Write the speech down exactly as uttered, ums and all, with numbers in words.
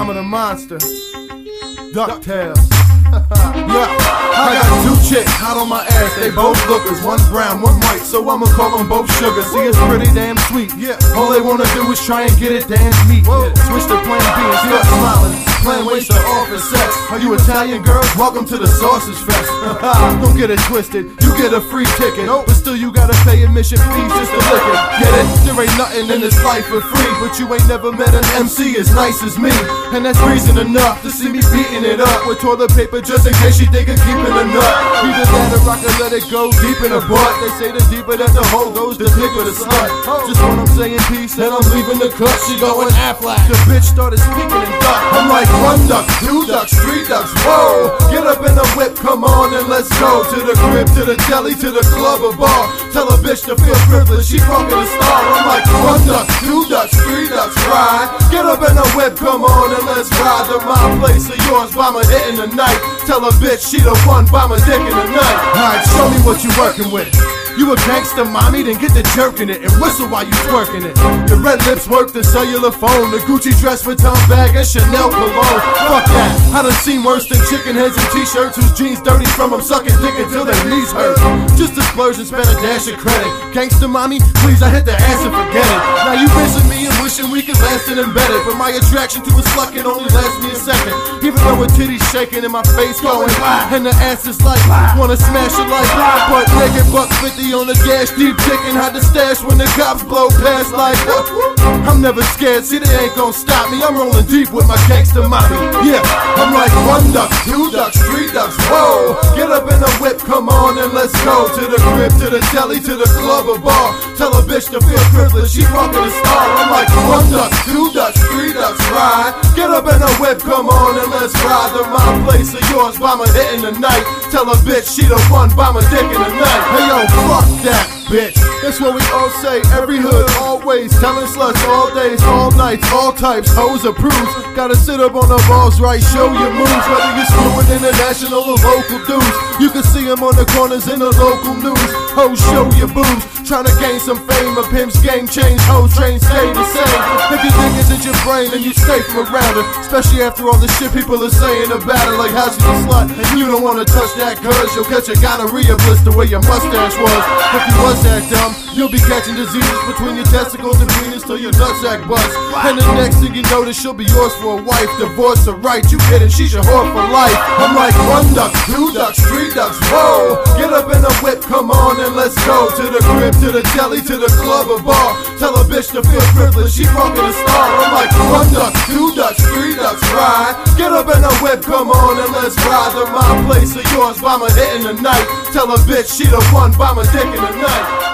I'm the monster. DuckTales. Yeah, I got two chicks hot on my ass, they both lookers. One's brown, one white, so I'ma call them both sugar. See, it's pretty damn sweet. Yeah, all they wanna do is try and get it dance meat. Yeah. Switch to plan B and start smiling. Plan ways to offer sex. Are you Italian girls? Welcome to the Sausage Fest. Don't get it twisted, you get a free ticket. But still you gotta pay admission fees just to lick it. Get it? There ain't nothing in this life for free, but you ain't never met an M C as nice as me. And that's reason enough to see me beating it up with toilet paper just in case she think of keeping a nut. Either that or I can let it go deep in the butt. They say the deeper that the hole goes, the deeper the slut. Just when I'm saying peace and I'm leaving the cut, she going Aflac. The bitch started speaking in duck. I'm like, one duck, two ducks, three ducks, whoa. Get up in the whip, come on and let's go. To the crib, to the deli, to the club or bar. Tell a bitch to feel privileged, she fucking a star. I'm like, one duck, two ducks, three ducks, ride. Get up in the whip, come on and let's ride. To my place or yours, by my hit in the night. Tell a bitch she the one, by my dick in the night. Alright, show me what you working with. You a gangster, mommy, then get the jerk in it and whistle while you twerking it. Your red lips work the cellular phone, the Gucci dress, Vuitton bag, and Chanel cologne. Fuck that, I done seen worse than chicken heads and t-shirts whose jeans dirty from them sucking dick until their knees hurt. Just a splurge and spend a dash of credit. Gangster, mommy, please, I hit the ass and forget it. Now you missing me and wishing we could last and embedded, but my attraction to a slut can only last me a second. Even though her titties shaking and my face going, and the ass is like, wanna smash it like, but naked buck fifty on the gas, deep ticking, had to stash when the cops blow past like, I'm never scared, see they ain't gon' stop me. I'm rolling deep with my gangster mommy. Yeah, I'm like one duck, two ducks, three ducks, whoa. Get up in the whip, come on and let's go. To the crib, to the deli, to the club or bar. Tell a bitch to feel privileged, she fucking a star. I'm like one duck, two ducks, three ducks, ride. Get up in the whip, come on and let's ride. To my place or yours, by my hit in the night. Tell a bitch she the one, by my dick in the night. Hey yo, fuck that bitch. That's what we all say, every hood, always. Telling sluts all days, all nights, all types, hoes approves. Gotta sit up on the balls right, show your moves. Whether you're screwing international or local dudes, you can see them on the corners in the local news. Hoes show your boobs, trying to gain some fame. A pimp's game change, hoes train stay the same. If you think it's in your brain, then you stay from around it. Especially after all the shit people are saying about it. Like how she's a slut, and you don't wanna touch that cause you'll catch a gonorrhea blister where your mustache was. If you was that dumb, you'll be catching diseases between your testicles and penis till your nutsack busts. And the next thing you know, that she'll be yours for a wife. Divorce or right, you kidding, she's your whore for life. I'm like one duck, two ducks, three ducks, whoa. Get up in the whip, come on and let's go. To the crib, to the deli, to the club or bar. Tell a bitch to feel privileged, she fucking a star. I'm like one duck, two ducks, three ducks, ride. Get up in the whip, come on and let's ride. To my place or yours, by my hit in the night. Tell a bitch she the one, by my dick in the night.